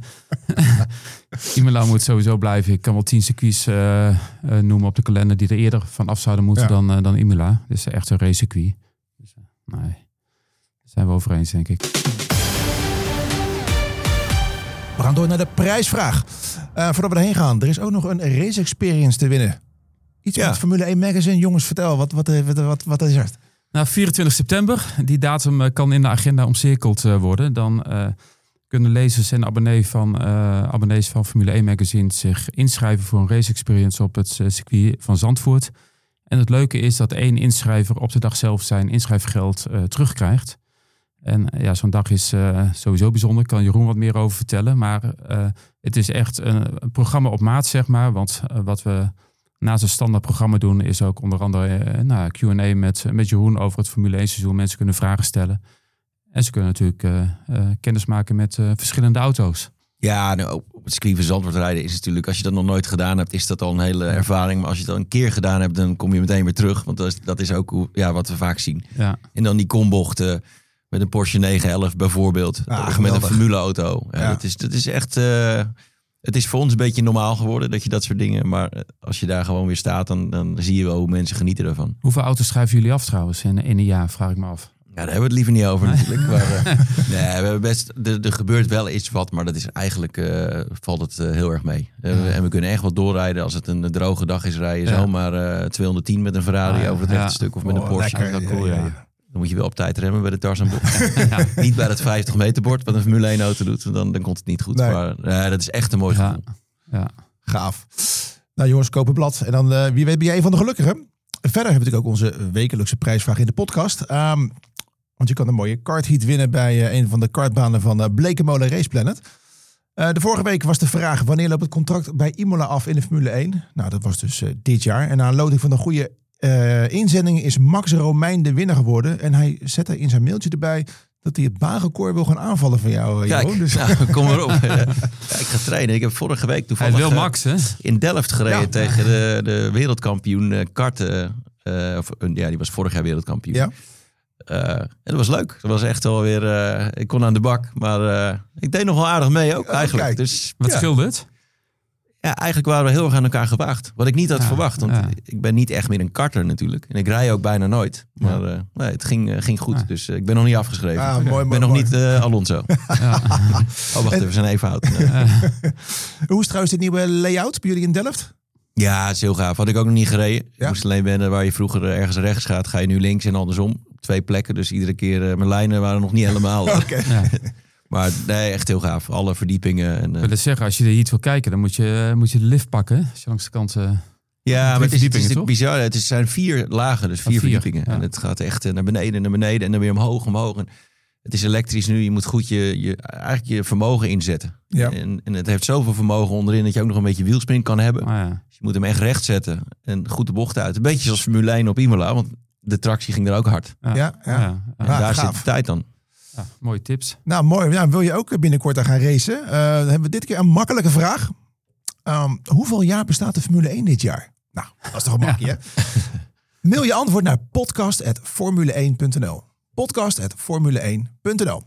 Imola moet sowieso blijven. Ik kan wel tien circuits uh, uh, noemen op de kalender die er eerder van af zouden moeten Ja. dan, uh, dan Imola. Dit is echt een racecircuit. Dus, uh, nee, daar zijn we over eens, denk ik. We gaan door naar de prijsvraag. Uh, voordat we erheen gaan, er is ook nog een race experience te winnen. Iets Ja. met Formule één Magazine. Jongens, vertel, wat, wat, wat, wat, wat is er? Nou, vierentwintig september. Die datum uh, kan in de agenda omcirkeld uh, worden. Dan uh, kunnen lezers en abonnee van, uh, abonnees van Formule één Magazine zich inschrijven voor een race experience op het uh, circuit van Zandvoort. En het leuke is dat één inschrijver op de dag zelf zijn inschrijfgeld uh, terugkrijgt. En uh, ja, zo'n dag is uh, sowieso bijzonder. Kan Jeroen wat meer over vertellen. Maar uh, het is echt een, een programma op maat, zeg maar. Want uh, wat we naast het standaard programma doen, is ook onder andere uh, nou, Q en A met, met Jeroen over het Formule één seizoen. Mensen kunnen vragen stellen. En ze kunnen natuurlijk uh, uh, kennis maken met uh, verschillende auto's. Ja, nou, op het circuit van Zandvoort rijden is natuurlijk, als je dat nog nooit gedaan hebt, is dat al een hele ervaring. Maar als je het al een keer gedaan hebt, dan kom je meteen weer terug. Want dat is, dat is ook hoe, ja, wat we vaak zien. Ja. En dan die kombochten met een Porsche negen elf bijvoorbeeld. Ah, of met geweldig. een formuleauto. Ja, Ja. dat, is, dat is echt... Uh, het is voor ons een beetje normaal geworden dat je dat soort dingen... Maar als je daar gewoon weer staat, dan, dan zie je wel hoe mensen genieten ervan. Hoeveel auto's schrijven jullie af trouwens in, in een jaar, vraag ik me af. Ja, daar hebben we het liever niet over natuurlijk. Maar, uh, nee, we hebben best, er, er gebeurt wel iets wat, maar dat is eigenlijk uh, valt het uh, heel erg mee. Uh, Ja. En we kunnen echt wel doorrijden als het een droge dag is rijden. Ja. Zomaar uh, tweehonderdtien met een Ferrari Ah, ja. over het rechte Ja. stuk of met een Oh, Porsche. lekker. Dat is wel cool, Ja, ja, ja. ja. Dan moet je wel op tijd remmen bij de Tarzanbocht. Ja. Niet bij het vijftig meter bord wat een Formule één auto doet. Dan, dan komt het niet goed. Nee. Maar uh, dat is echt een mooi Ja. gevoel. Ja. Gaaf. Nou jongens, koop een blad. En dan uh, wie weet ben jij een van de gelukkigen. Verder hebben we natuurlijk ook onze wekelijkse prijsvraag in de podcast. Um, want je kan een mooie kartheat winnen bij uh, een van de kartbanen van uh, Blekenmolen Race Planet. Uh, de vorige week was de vraag: wanneer loopt het contract bij Imola af in de Formule één? Nou, dat was dus uh, dit jaar. En na een loting van een goede uh, inzending is Max Romein de winnaar geworden. En hij zette in zijn mailtje erbij dat hij het baanrecord wil gaan aanvallen van jou, uh, Kijk, Jeroen. Dus, nou, kom maar op. Ja, ik ga trainen. Ik heb vorige week Hij toevallig wil uh, Max, hè? in Delft gereden Ja. tegen de, de wereldkampioen uh, karten. Uh, of, uh, ja, die was vorig jaar wereldkampioen. ja. Uh, en dat was leuk. Dat was echt wel weer... Uh, ik kon aan de bak. Maar uh, ik deed nog wel aardig mee ook Oh, eigenlijk. kijk. Dus Wat Ja. scheelde het? ja, eigenlijk waren we heel erg aan elkaar gewaagd. Wat ik niet had Ja, verwacht. Want ja. ik ben niet echt meer een karter natuurlijk. En ik rij ook bijna nooit. Maar uh, nee, het ging, uh, ging goed. Ja. Dus uh, ik ben nog niet afgeschreven. Ah, mooi, ik ben mooi, nog mooi. niet uh, Alonso. Ja. Oh, wacht even. We zijn even oud. Nee. Hoe is trouwens dit nieuwe layout bij jullie in Delft? Ja, het is heel gaaf. Had ik ook nog niet gereden. Ik Ja. moest alleen wennen waar je vroeger ergens rechts gaat. Ga je nu links en andersom. Op twee plekken. Dus iedere keer uh, mijn lijnen waren nog niet helemaal. uh, Oké. Ja. Maar nee, echt heel gaaf. Alle verdiepingen. En, uh... Ik wil het zeggen, als je er iets wil kijken, dan moet je, moet je de lift pakken. Als je langs de kant... Uh, ja, maar het is, het is bizar. Het zijn vier lagen, dus vier, oh, vier verdiepingen. Ja. En het gaat echt naar beneden, naar beneden en dan weer omhoog, omhoog. En het is elektrisch nu. Je moet goed je, je, eigenlijk je vermogen inzetten. Ja. En, en het heeft zoveel vermogen onderin dat je ook nog een beetje wielspin kan hebben. Oh, ja. Dus je moet hem echt recht zetten en goed de bocht uit. Een beetje zoals Formule één op Imola, want de tractie ging er ook hard. Ja, ja. ja. ja. En ja, daar gaaf. Zit de tijd dan. Ja, mooie tips. Nou, mooi. Ja, wil je ook binnenkort daar gaan racen? Uh, dan hebben we dit keer een makkelijke vraag. Um, hoeveel jaar bestaat de Formule één dit jaar? Nou, dat is toch een makkie, ja. hè? Mail je antwoord naar podcast at formule één punt n l. podcast at formule één punt n l. Oké,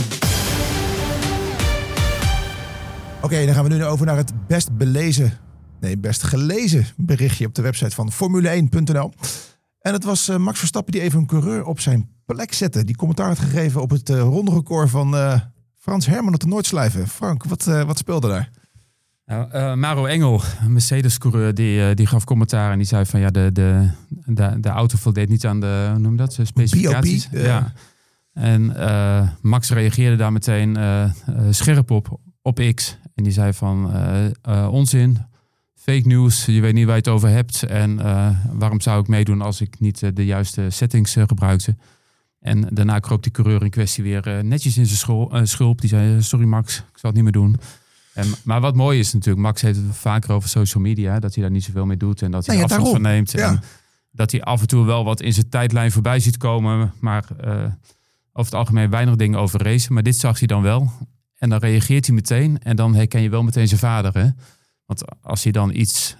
okay, dan gaan we nu over naar het best belezen... Nee, best gelezen berichtje op de website van formule één punt n l. En het was uh, Max Verstappen die even een coureur op zijn plek zette. Die commentaar had gegeven op het uh, ronderecord van uh, Frans Herrmann op de Noordslijven. Frank, wat, uh, wat speelde daar? Nou, uh, Maro Engel, een Mercedes-coureur, die, uh, die gaf commentaar en die zei van ja, de, de, de, de auto voldeed niet aan de, hoe noem je dat, specificaties. B O P, uh. Ja. En uh, Max reageerde daar meteen uh, uh, scherp op, op X. En die zei van uh, uh, onzin, fake news, je weet niet waar je het over hebt. En uh, waarom zou ik meedoen als ik niet uh, de juiste settings uh, gebruikte. En daarna kroop die coureur in kwestie weer uh, netjes in zijn schul, uh, schulp. Die zei, sorry Max, ik zal het niet meer doen. En, maar wat mooi is natuurlijk, Max heeft het vaker over social media, dat hij daar niet zoveel mee doet en dat hij nee, afstand van neemt. Ja. En dat hij af en toe wel wat in zijn tijdlijn voorbij ziet komen, maar uh, over het algemeen weinig dingen over racen. Maar dit zag hij dan wel. En dan reageert hij meteen en dan herken je wel meteen zijn vader. Hè? Want als hij dan iets,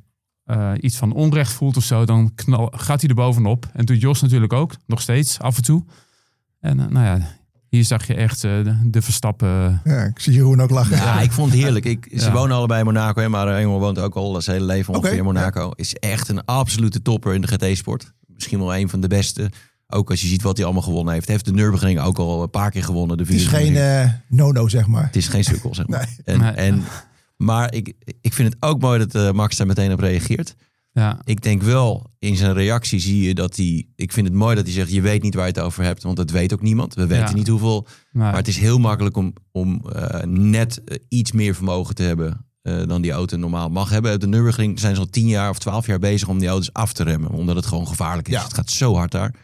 uh, iets van onrecht voelt of zo, dan knal, gaat hij er bovenop. En doet Jos natuurlijk ook, nog steeds, af en toe. En uh, nou ja, hier zag je echt uh, de, de Verstappen. Ja, ik zie Jeroen ook lachen. Ja, ja. Ik vond het heerlijk. Ik, ze ja. wonen allebei in Monaco, hè, maar Engel woont ook al zijn hele leven ongeveer okay. in Monaco. Ja. Is echt een absolute topper in de G T-sport. Misschien wel een van de beste. Ook als je ziet wat hij allemaal gewonnen heeft. Hij heeft de Nürburgring ook al een paar keer gewonnen. De het is geen uh, no-no, zeg maar. Het is geen sukkel, zeg maar. Nee. En, en, maar ik, ik vind het ook mooi dat uh, Max daar meteen op reageert. Ja. Ik denk wel, in zijn reactie zie je dat hij... Ik vind het mooi dat hij zegt, je weet niet waar je het over hebt. Want dat weet ook niemand. We weten ja. niet hoeveel. Nee. Maar het is heel makkelijk om, om uh, net uh, iets meer vermogen te hebben... Uh, dan die auto normaal mag hebben. Op de Nürburgring zijn ze al tien jaar of twaalf jaar bezig om die auto's af te remmen. Omdat het gewoon gevaarlijk is. Ja. Het gaat zo hard daar.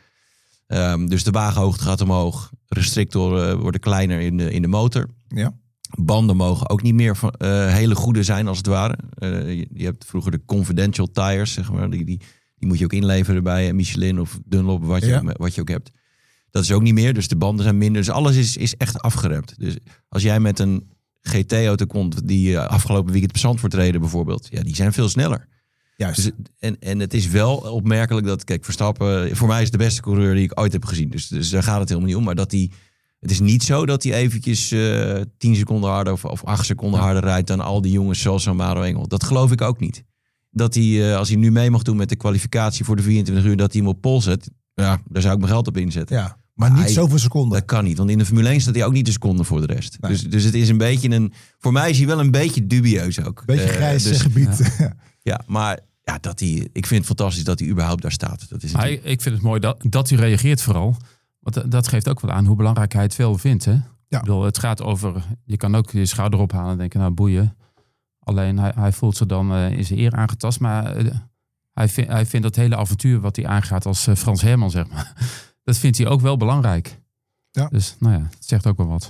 Um, dus de wagenhoogte gaat omhoog. Restrictoren uh, worden kleiner in de, in de motor. Ja. Banden mogen ook niet meer van, uh, hele goede zijn als het ware. Uh, je, je hebt vroeger de confidential tires, zeg maar. Die, die, die moet je ook inleveren bij Michelin of Dunlop, wat je, ja. wat je ook hebt. Dat is ook niet meer, dus de banden zijn minder. Dus alles is, is echt afgeremd. Dus als jij met een G T-auto komt die uh, afgelopen weekend op Zandvoort reden bijvoorbeeld. Ja, die zijn veel sneller. Juist. Dus, en, en het is wel opmerkelijk dat, kijk, Verstappen, voor mij is de beste coureur die ik ooit heb gezien. Dus, dus daar gaat het helemaal niet om. Maar dat hij, het is niet zo dat hij eventjes uh, tien seconden harder of, of acht seconden harder rijdt dan al die jongens zoals zo'n Maro Engel. Dat geloof ik ook niet. Dat hij, uh, als hij nu mee mag doen met de kwalificatie voor de vierentwintig uur, dat hij hem op pol zet. Ja, daar zou ik mijn geld op inzetten. Ja, maar niet hij, zoveel seconden. Dat kan niet, want in de Formule één staat hij ook niet de seconde voor de rest. Nee. Dus, dus het is een beetje een, voor mij is hij wel een beetje dubieus ook. Beetje grijs uh, dus, gebied. Ja, ja, maar ja, dat hij, ik vind het fantastisch dat hij überhaupt daar staat. Dat is maar ik, ik vind het mooi dat, dat hij reageert vooral. Want dat geeft ook wel aan hoe belangrijk hij het veel vindt. Hè? Ja. Ik bedoel, het gaat over, je kan ook je schouder ophalen en denken, nou boeien. Alleen hij, hij voelt zich dan uh, in zijn eer aangetast. Maar uh, hij, vind, hij vindt dat hele avontuur wat hij aangaat als uh, Frans Herrmann, zeg maar. Dat vindt hij ook wel belangrijk. Ja. Dus nou ja, het zegt ook wel wat.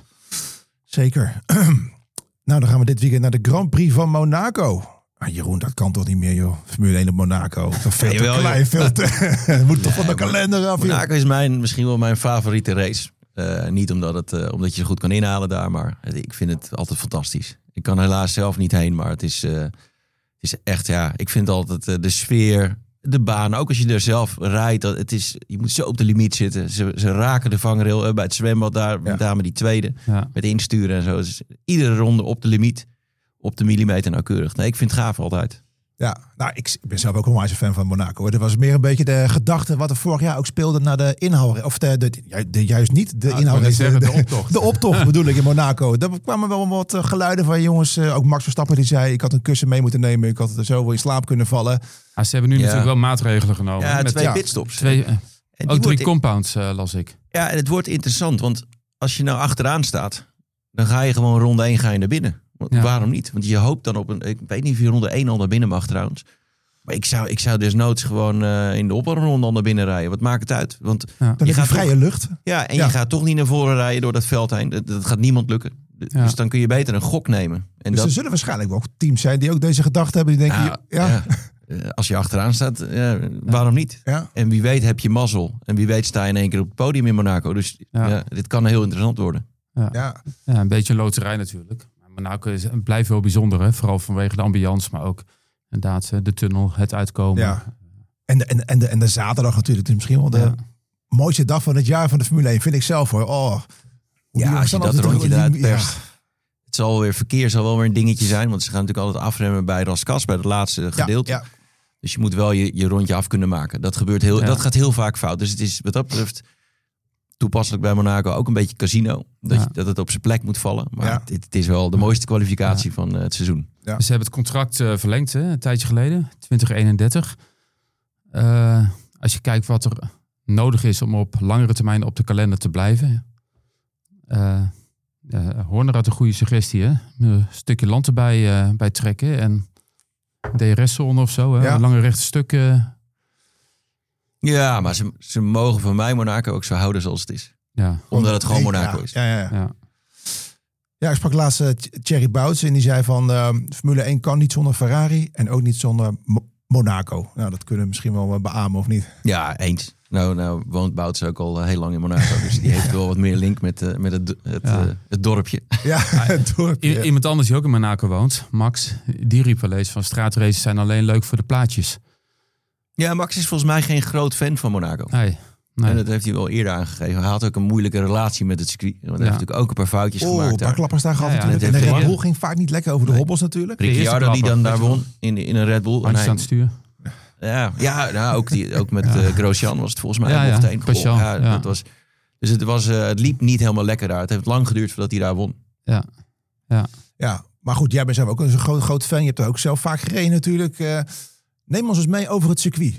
Zeker. Nou, dan gaan we dit weekend naar de Grand Prix van Monaco. Ah, Jeroen, dat kan toch niet meer, joh. Formule één op Monaco. Dat veel te ja, klein, veel te... Het moet toch ja, van de kalender af, Monaco joh. Is mijn, misschien wel mijn favoriete race. Uh, niet omdat, het, uh, omdat je zo goed kan inhalen daar, maar ik vind het altijd fantastisch. Ik kan helaas zelf niet heen, maar het is, uh, het is echt, ja, ik vind altijd uh, de sfeer, de baan, ook als je er zelf rijdt, dat het is, je moet zo op de limiet zitten. Ze, ze raken de vangrail uh, bij het zwembad daar, ja. met name die tweede, ja. met insturen en zo. Dus iedere ronde op de limiet, op de millimeter nauwkeurig. Nee, ik vind het gaaf altijd. Ja, nou, ik ben zelf ook een wijze fan van Monaco. Er was meer een beetje de gedachte wat er vorig jaar ook speelde naar de inhoud. Of de, de, de, de juist niet de nou, inhoud. De, zeggen, de optocht. De optocht bedoel ik in Monaco. Daar kwamen wel wat geluiden van jongens. Ook Max Verstappen die zei, ik had een kussen mee moeten nemen. Ik had er zo wel in slaap kunnen vallen. Ah, ze hebben nu ja. natuurlijk wel maatregelen genomen. Ja, met twee ja. pitstops. Twee, uh, ook drie compounds uh, las ik. Ja, en het wordt interessant. Want als je nou achteraan staat dan ga je gewoon ronde één ga je naar binnen. Ja. Waarom niet? Want je hoopt dan op een... Ik weet niet of je ronde één al naar binnen mag trouwens. Maar ik zou, ik zou desnoods gewoon uh, in de opwarmronde al naar binnen rijden. Wat maakt het uit? Want ja. Dan je gaat vrije toch, lucht. Ja, en ja. je gaat toch niet naar voren rijden door dat veld heen. Dat, dat gaat niemand lukken. Ja. Dus dan kun je beter een gok nemen. En dus dat... er zullen waarschijnlijk ook teams zijn die ook deze gedachte hebben. Die denken, nou, ja. ja. Als je achteraan staat, ja, waarom niet? Ja. En wie weet heb je mazzel. En wie weet sta je in één keer op het podium in Monaco. Dus ja. Ja, dit kan heel interessant worden. Ja, ja. ja een beetje een loterij natuurlijk. Monaco is, blijft wel bijzonder, hè? Vooral vanwege de ambiance, maar ook inderdaad de tunnel, het uitkomen. Ja. En, de, en, en, de, en de zaterdag natuurlijk. Het is misschien wel de ja. mooiste dag van het jaar van de Formule één, vind ik zelf hoor. Oh, ja, als je dat rondje eruit perst. Ja. Het zal weer verkeer zal wel weer een dingetje zijn, want ze gaan natuurlijk altijd afremmen bij Raskas, bij het laatste gedeelte. Ja, ja. Dus je moet wel je, je rondje af kunnen maken. Dat gebeurt heel, ja. dat gaat heel vaak fout. Dus het is wat dat betreft toepasselijk bij Monaco ook een beetje casino. Dat, ja. je, dat het op zijn plek moet vallen. Maar ja. het, het is wel de mooiste kwalificatie ja. van uh, het seizoen. Ja. Ze hebben het contract uh, verlengd hè, een tijdje geleden, twintig eenendertig. Uh, als je kijkt wat er nodig is om op langere termijn op de kalender te blijven. Uh, uh, Horner had een goede suggestie. Hè? Een stukje land erbij uh, bij trekken. En D R S-zone of zo. Hè? Ja. Een lange rechte stuk. Uh... Ja, maar ze, ze mogen van mij Monaco ook zo houden zoals het is. Ja. Omdat het gewoon Monaco ja. is. Ja, ja, ja. ja. ja, ik sprak laatst uh, Thierry Bouts en die zei van uh, Formule één kan niet zonder Ferrari en ook niet zonder Mo- Monaco. Nou, dat kunnen we misschien wel beamen of niet? Ja, eens. Nou, nou woont Bouts ook al uh, heel lang in Monaco, dus die heeft wel wat meer link met, uh, met het, het, ja. uh, het dorpje. Ja, het dorpje. I- iemand anders die ook in Monaco woont, Max, die riep wel eens van straatraces zijn alleen leuk voor de plaatjes. Ja, Max is volgens mij geen groot fan van Monaco. Nee. Nee. En dat heeft hij wel eerder aangegeven. Hij had ook een moeilijke relatie met het circuit. Want hij ja. heeft natuurlijk ook een paar foutjes oh, gemaakt. Een paar klappers daar gehad ja, ja. natuurlijk. En de Red Bull ging vaak niet lekker over de nee. hobbels natuurlijk. Ricciardo die dan daar won in, in een Red Bull. Handjes aan het stuur. Ja, ja nou, ook, die, ook met ja. uh, Grosjean was het volgens mij. Ja, ja. Grosjean, ja, ja. Dat was, dus het, was, uh, het liep niet helemaal lekker daar. Het heeft lang geduurd voordat hij daar won. Ja, ja. ja maar goed, jij bent zelf ook een groot, groot fan. Je hebt er ook zelf vaak gereden natuurlijk. Uh, neem ons eens mee over het circuit.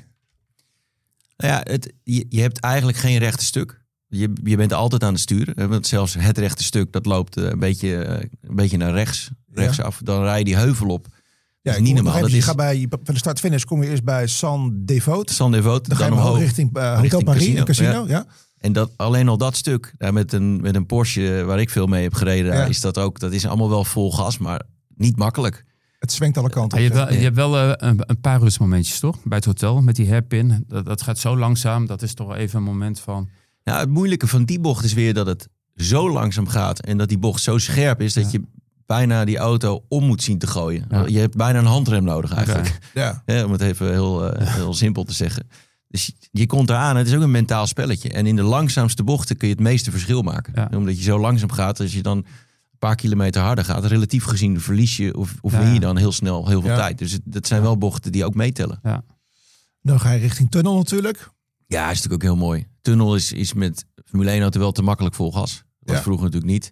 Nou ja, het, je, je hebt eigenlijk geen rechte stuk. Je, je bent altijd aan het sturen. Want zelfs het rechte stuk, dat loopt uh, een, beetje, uh, een beetje naar rechts, rechts ja. af. Dan rij je die heuvel op. Ja, dat is niet normaal. Dat je is... gaat bij van de start-finish kom je eerst bij San Devote. San Devote. Dan ga je dan omhoog richting uh, Hotel Paris, casino. casino ja. Ja. En dat, alleen al dat stuk, ja, met, een, met een Porsche waar ik veel mee heb gereden, ja. is dat ook. Dat is allemaal wel vol gas, maar niet makkelijk. Het zwengt alle kanten. Ja, je, hebt wel, je hebt wel uh, een, een paar rustmomentjes, toch? Bij het hotel met die hairpin. Dat, dat gaat zo langzaam. Dat is toch wel even een moment van... Nou, het moeilijke van die bocht is weer dat het zo langzaam gaat. En dat die bocht zo scherp is dat ja. je bijna die auto om moet zien te gooien. Ja. Je hebt bijna een handrem nodig eigenlijk. Ja. Ja, om het even heel, uh, heel simpel te zeggen. Dus je komt eraan. Het is ook een mentaal spelletje. En in de langzaamste bochten kun je het meeste verschil maken. Ja. Omdat je zo langzaam gaat. Als je dan... een paar kilometer harder gaat, relatief gezien verlies je of, of ja, win je dan heel snel heel veel ja. tijd. Dus het, dat zijn wel bochten die ook meetellen. Ja. Dan ga je richting tunnel natuurlijk. Ja, is natuurlijk ook heel mooi. Tunnel is, is met Formule één auto wel te makkelijk vol gas. Dat was ja. vroeger natuurlijk niet.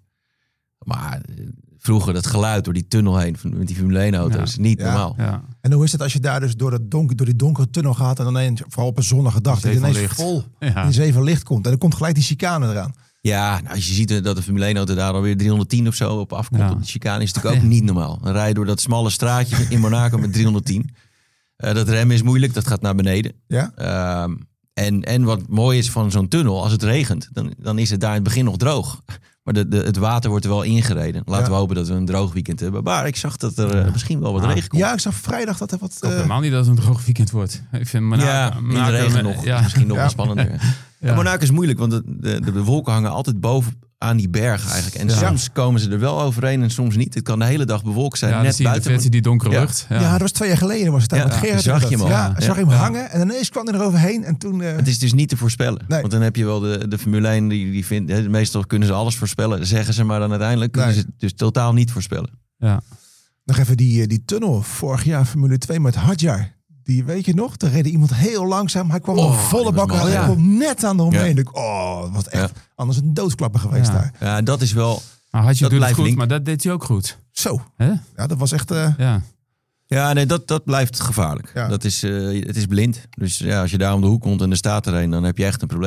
Maar vroeger dat geluid door die tunnel heen met die Formule één auto ja. is niet ja. normaal. Ja. En hoe is het als je daar dus door, dat donker, door die donkere tunnel gaat en dan ineens, vooral op een zonnige dag, dat je ineens licht. vol ja. in zeven licht komt. En dan komt gelijk die chicane eraan. Ja, nou, als je ziet dat de Formule één auto daar alweer driehonderdtien of zo op afkomt ja. op de chicane, is natuurlijk ook ja. niet normaal. Dan rij je door dat smalle straatje in Monaco met driehonderdtien. Uh, dat remmen is moeilijk, dat gaat naar beneden. Ja. Uh, en, en wat mooi is van zo'n tunnel, als het regent, dan, dan is het daar in het begin nog droog. Maar de, de, het water wordt er wel ingereden. Laten ja. we hopen dat we een droog weekend hebben. Maar ik zag dat er uh, misschien wel wat ah. regen komt. Ja, ik zag vrijdag dat er wat... Uh... helemaal niet dat het een droog weekend wordt. Ik vind Monaco, ja, in de regen nog. Ja. Misschien nog ja. wel spannender. Ja. Ja. Monaco is moeilijk, want de, de, de wolken hangen altijd boven aan die bergen eigenlijk. En ja. soms komen ze er wel overheen en soms niet. Het kan de hele dag bewolkt zijn. Ja, net zie je buiten. Die, die donkere ja. lucht. Ja. ja, dat was twee jaar geleden. Was het daar ja, met Gerard. zag je hem al. Ja, ja. zag je hem ja. hangen en ineens kwam hij er overheen. En toen, uh... Het is dus niet te voorspellen. Nee. Want dan heb je wel de, de Formule één die, die vindt... Hè, meestal kunnen ze alles voorspellen, zeggen ze. Maar dan uiteindelijk kunnen nee. ze het dus totaal niet voorspellen. Ja. Nog even die, die tunnel. Vorig jaar Formule twee met Hadjar. Die weet je nog? Er reed iemand heel langzaam. Hij kwam oh, een volle bak aan. Hij ja. kwam net aan de omheen. Ja. Oh, wat echt. Ja. Anders een doodklapper geweest ja. daar. Ja, dat is wel... Maar had je dat het goed, link. maar dat deed hij ook goed. Zo. He? Ja, dat was echt... Uh... Ja. Ja, nee, dat, dat blijft gevaarlijk. Ja. Dat is, uh, het is blind. Dus ja, als je daar om de hoek komt en er staat er een, dan heb je echt een probleem. Ja.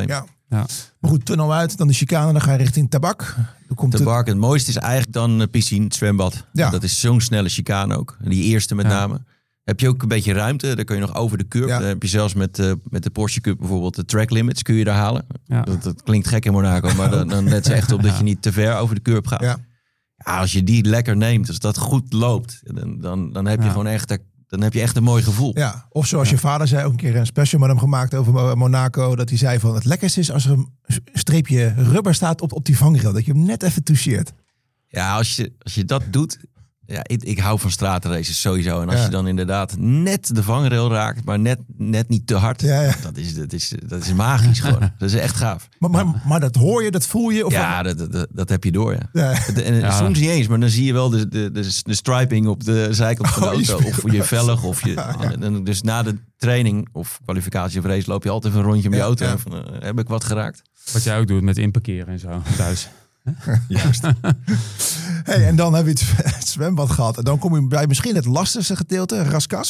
Ja. Maar goed, tunnel uit, dan de chicane, dan ga je richting Tabak. Dan komt Tabak, het... het mooiste is eigenlijk dan uh, piscine, het zwembad. Ja. Dat is zo'n snelle chicane ook. Die eerste met ja. name. Heb je ook een beetje ruimte, dan kun je nog over de curb. Ja. Dan heb je zelfs met, uh, met de Porsche Cup bijvoorbeeld de track limits kun je daar halen. Ja. Dat, dat klinkt gek in Monaco, maar dan, dan let ze echt op dat je niet te ver over de curb gaat. Ja. Ja, als je die lekker neemt, als dat goed loopt, dan, dan, dan heb je ja. gewoon echt... Dan heb je echt een mooi gevoel. Ja, of zoals ja. je vader zei, ook een keer een special met hem gemaakt over Monaco. Dat hij zei van het lekkerste is als er een streepje rubber staat op, op die vangrail. Dat je hem net even toucheert. Ja, als je, als je dat doet. Ja, ik, ik hou van straatraces sowieso. En als ja. je dan inderdaad net de vangrail raakt, maar net, net niet te hard. Ja, ja. Dat, is, dat, is, dat is magisch gewoon. Dat is echt gaaf. Maar, maar, maar dat hoor je, dat voel je? Of ja, dat, dat, dat heb je door. Ja. Ja. En, ja. Soms niet eens, maar dan zie je wel de, de, de, de striping op de zijkant van de auto. Oh, je of je velg. Of je, ja, ja. En dus na de training of kwalificatie of race loop je altijd even een rondje met ja, je auto. Ja. Van, uh, heb ik wat geraakt? Wat jij ook doet met inparkeren en zo thuis. Juist. Hey, en dan heb je het, het zwembad gehad. En dan kom je bij misschien het lastigste gedeelte, Raskas.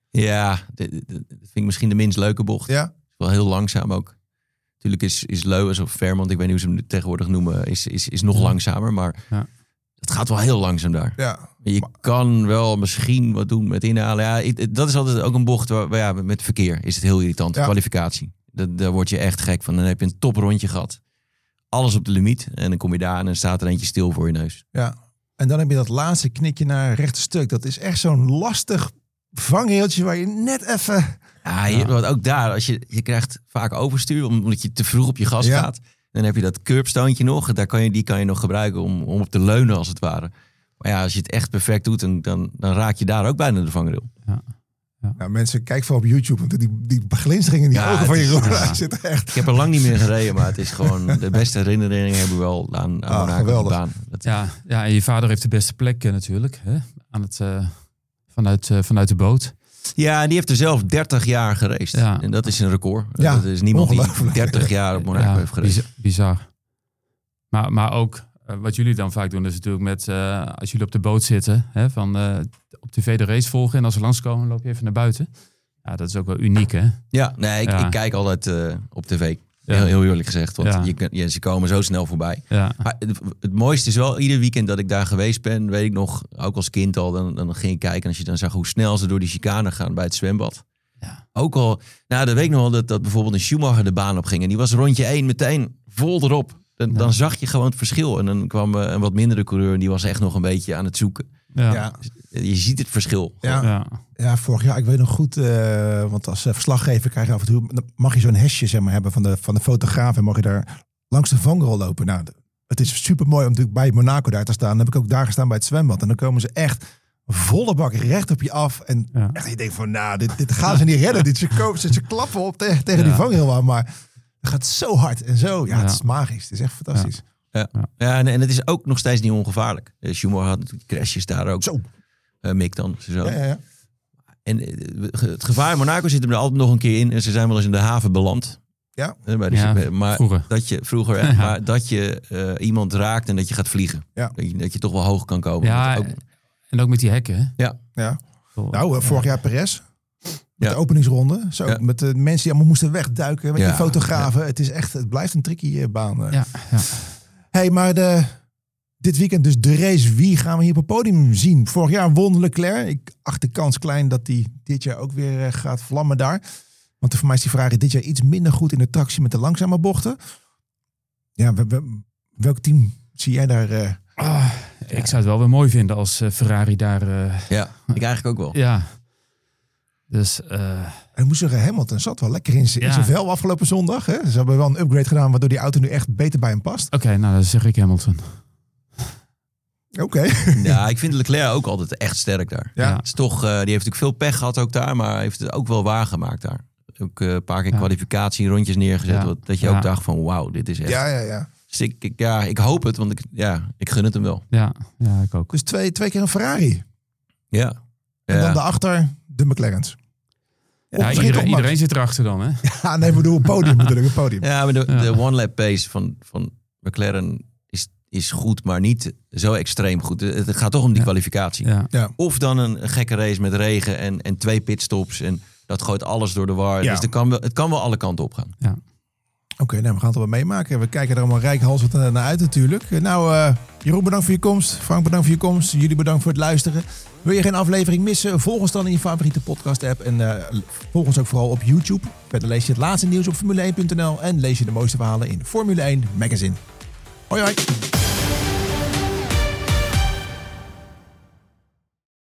Ja, dat vind ik misschien de minst leuke bocht. Ja. Wel heel langzaam ook. Natuurlijk is, is Leuens of Vermont, ik weet niet hoe ze hem tegenwoordig noemen, is, is, is nog ja. langzamer. Maar ja. het gaat wel heel langzaam daar. Ja. Je maar... kan wel misschien wat doen met inhalen. Ja, it, dat is altijd ook een bocht waar, ja, met verkeer is het heel irritant. Ja. Kwalificatie. Dat, daar word je echt gek van. Dan heb je een toprondje gehad. Alles op de limiet. En dan kom je daar en dan staat er eentje stil voor je neus. Ja. En dan heb je dat laatste knikje naar het rechte stuk. Dat is echt zo'n lastig vangreeltje waar je net even... Ja, je, ja. ook daar. Als je, je krijgt vaak overstuur omdat je te vroeg op je gas ja. gaat. Dan heb je dat curbstoontje nog. Daar kan je, die kan je nog gebruiken om, om op te leunen als het ware. Maar ja, als je het echt perfect doet, dan, dan, dan raak je daar ook bijna de vangrail. Ja. Ja. Nou, mensen, kijk voor op YouTube, want die, die beglinstering in die ja, ogen van je roller ja. zit echt. Ik heb er lang niet meer gereden, maar het is gewoon de beste herinneringen hebben we wel aan, aan ah, Monaco de baan. Dat... Ja, ja, en je vader heeft de beste plek natuurlijk, hè? Aan het, uh, vanuit, uh, vanuit de boot. Ja, die heeft er zelf dertig jaar gereisd. Ja. En dat is een record. Ja, dat is niemand die dertig jaar op Monaco ja, heeft gereisd. Bizar. Maar, maar ook... Wat jullie dan vaak doen is natuurlijk met, uh, als jullie op de boot zitten, hè, van uh, op tv de race volgen en als ze langskomen loop je even naar buiten. Ja, dat is ook wel uniek, hè? Ja, nee, ik, ja. ik kijk altijd uh, op tv. Ja. Heel, heel eerlijk gezegd, want ja. je, je, ze komen zo snel voorbij. Ja. Maar het, het mooiste is wel, ieder weekend dat ik daar geweest ben, weet ik nog, ook als kind al, dan, dan ging ik kijken en als je dan zag hoe snel ze door die chicane gaan bij het zwembad. Ja. Ook al, nou, dat weet ik nog wel dat, dat bijvoorbeeld een Schumacher de baan op ging en die was rondje één meteen vol erop. Dan, ja. dan zag je gewoon het verschil. En dan kwam uh, een wat mindere coureur en die was echt nog een beetje aan het zoeken. Ja. Ja. Je ziet het verschil. Ja, ja. ja vorig jaar, ik weet nog goed, uh, want als uh, verslaggever krijg je af en toe, mag je zo'n hesje zeg maar, hebben van de, van de fotograaf en mag je daar langs de vangrail lopen. Nou, het is super mooi om natuurlijk bij Monaco daar te staan. Dan heb ik ook daar gestaan bij het zwembad. En dan komen ze echt volle bak recht op je af. En ja. echt, je denkt van, nou, dit, dit gaan ze niet redden. dit, ze, komen, ze, ze klappen op tegen, tegen ja. die vangrail aan, maar... Het gaat zo hard en zo. Ja, ja, het is magisch. Het is echt fantastisch. Ja, ja. ja en, en het is ook nog steeds niet ongevaarlijk. Uh, Schumacher had natuurlijk crashes daar ook. Zo. Uh, Mick dan. Zo. Ja, ja, ja. En uh, het gevaar in Monaco zit er altijd nog een keer in. En ze zijn wel eens in de haven beland. Ja. Uh, bij de, ja maar vroeger. Dat je, vroeger, ja. Maar dat je uh, iemand raakt en dat je gaat vliegen. Ja. Dat, je, dat je toch wel hoog kan komen. Ja, ook... en ook met die hekken. Hè? Ja. ja. Nou, uh, vorig jaar Perez. Met ja. de openingsronde. Zo, ja. Met de mensen die allemaal moesten wegduiken. Met ja. die fotografen. Ja. Het is echt, het blijft een tricky baan. Ja. Ja. Hey, maar de, dit weekend dus de race. Wie gaan we hier op het podium zien? Vorig jaar won Leclerc. Ik acht de kans klein dat hij dit jaar ook weer gaat vlammen daar. Want voor mij is die Ferrari dit jaar iets minder goed in de tractie met de langzame bochten. Ja, we, we, welk team zie jij daar? Uh, oh, ik ja. zou het wel weer mooi vinden als uh, Ferrari daar... Uh, ja, ik eigenlijk ook wel. Ja. Dus, uh... en moet zeggen, Hamilton zat wel lekker in zijn ja. vel afgelopen zondag. Hè? Ze hebben wel een upgrade gedaan waardoor die auto nu echt beter bij hem past. Oké, okay, nou dan zeg ik Hamilton. Oké. Okay. Ja, ik vind Leclerc ook altijd echt sterk daar. Ja. Het is toch, uh, die heeft natuurlijk veel pech gehad ook daar, maar heeft het ook wel waargemaakt daar. Ook uh, een paar keer ja. kwalificatie rondjes neergezet, ja. wat, dat je ja. ook dacht van wauw, dit is echt... Ja, ja, ja. Dus ik, ik, ja, ik hoop het, want ik, ja, ik gun het hem wel. Ja, ja ik ook. Dus twee, twee keer een Ferrari. Ja. En ja. dan daarachter de McLaren's. Ja, iedereen, iedereen zit erachter dan, hè? Ja, nee, we bedoel een podium natuurlijk, een podium. Ja, maar de, ja. de one-lap pace van, van McLaren is, is goed, maar niet zo extreem goed. Het gaat toch om die ja. kwalificatie. Ja. Ja. Of dan een gekke race met regen en, en twee pitstops en dat gooit alles door de war. Ja. Dus het kan, wel, het kan wel alle kanten op gaan. Ja. Oké, okay, nou, we gaan het wel meemaken. We kijken er allemaal rijkhalsend naar uit natuurlijk. Nou, uh, Jeroen, bedankt voor je komst. Frank, bedankt voor je komst. Jullie bedankt voor het luisteren. Wil je geen aflevering missen? Volg ons dan in je favoriete podcast-app. En uh, volg ons ook vooral op YouTube. Verder lees je het laatste nieuws op Formule één punt n l. En lees je de mooiste verhalen in Formule één Magazine. Hoi hoi!